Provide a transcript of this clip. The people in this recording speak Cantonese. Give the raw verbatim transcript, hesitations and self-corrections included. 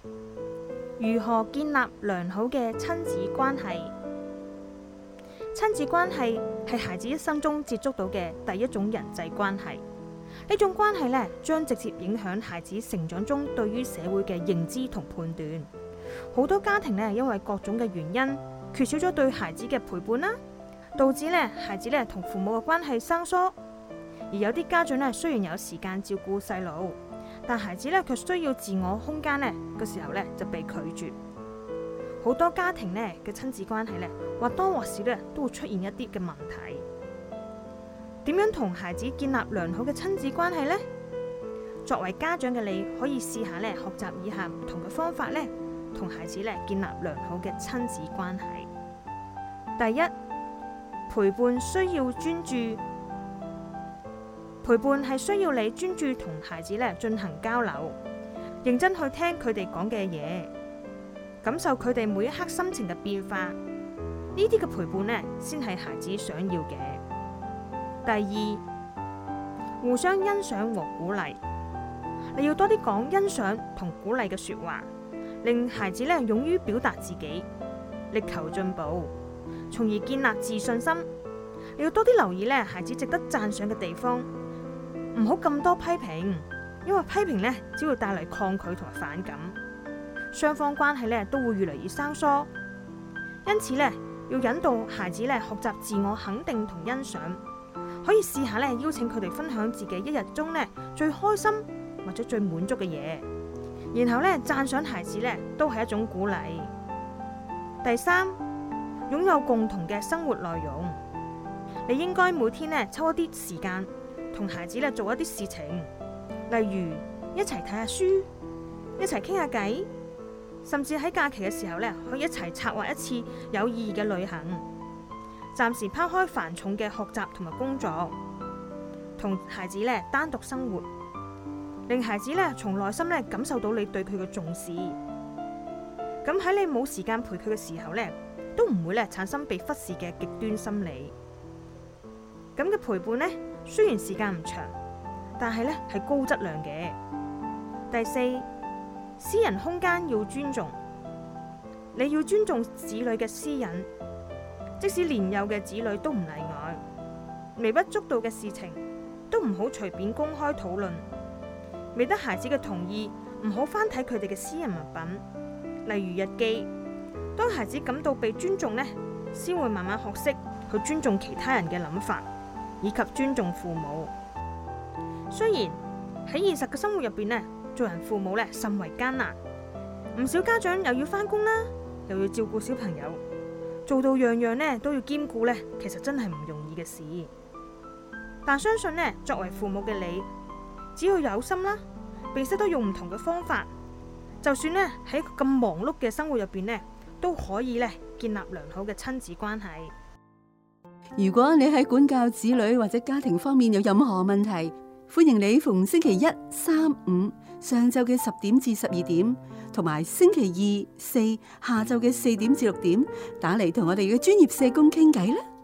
如何建立良好嘅親子關係？親子關係係孩子一生中接觸到嘅第一種人際關係。呢種關係呢，將直接影響孩子成長中對於社會嘅認知同判斷。好多家庭呢，因為各種嘅原因，缺少咗對孩子嘅陪伴啦，導致呢孩子呢同父母嘅關係生疏。而有啲家長呢，雖然有時間照顧細路，但孩子呢卻需要自我空間呢嘅時候呢，就被拒絕。好多家庭呢嘅親子關係呢，或多或少呢都會出現一啲嘅問題。點樣同孩子建立良好嘅親子關係呢？作為家長嘅你，可以試下呢學習以下唔同嘅方法呢，同孩子呢建立良好嘅親子關係。第一，陪伴需要專注。陪伴係需要你專注同孩子呢進行交流，認真去聽佢哋講嘅嘢，感受佢哋每一刻心情嘅變化。呢啲嘅陪伴呢，先係孩子想要嘅。第二，互相欣賞和鼓勵。你要多啲講欣賞同鼓勵嘅說話，令孩子呢勇於表達自己，力求進步，從而建立自信心。你要多啲留意呢孩子值得讚賞嘅地方，唔好咁多批評，因為批評呢只會帶嚟抗拒同埋反感，雙方關係呢都會越嚟越生疏。因此呢，要引導孩子呢學習自我肯定同欣賞。可以試下咧，邀請佢哋分享自己一日中咧最開心或者最滿足嘅嘢，然後咧讚賞孩子咧都係一種鼓勵。第三，擁有共同嘅生活內容。你應該每天咧抽一啲時間同孩子咧做一啲事情，例如一齊睇下書，一齊傾下偈，甚至喺假期嘅時候咧可以一齊策劃一次有意義嘅旅行。暫時拋開繁重嘅學習同埋工作，同孩子咧單獨生活，令孩子咧從內心咧感受到你對佢嘅重視。咁喺你冇時間陪佢嘅時候咧，都唔會咧產生被忽視嘅極端心理。咁嘅陪伴呢，雖然時間唔長，但係咧係高質量嘅。第四，私人空間要尊重。你要尊重子女嘅私隱。即使年幼嘅子女都唔例外，微不足道嘅事情都唔好隨便公開討論。未得孩子嘅同意，唔好翻睇佢哋嘅私人物品，例如日記。當孩子感到被尊重呢，先會慢慢學識去尊重其他人嘅諗法，以及尊重父母。雖然喺現實嘅生活入邊呢，做人父母呢甚為艱難，唔少家長又要翻工啦，又要照顧小朋友。做到樣樣呢都要兼顧呢，其實真係唔容易嘅事。但相信呢，作為父母嘅你，只要有心啦，並識得用唔同嘅方法，就算呢喺咁忙碌嘅生活入邊呢，都可以呢建立良好嘅親子關係。 如果你喺管教子女或者家庭方面有任何問題，歡迎你逢星期一、三、五上晝嘅十點至十二點，同埋星期二、四下晝嘅四點至六點打嚟同我哋嘅專業社工傾偈啦。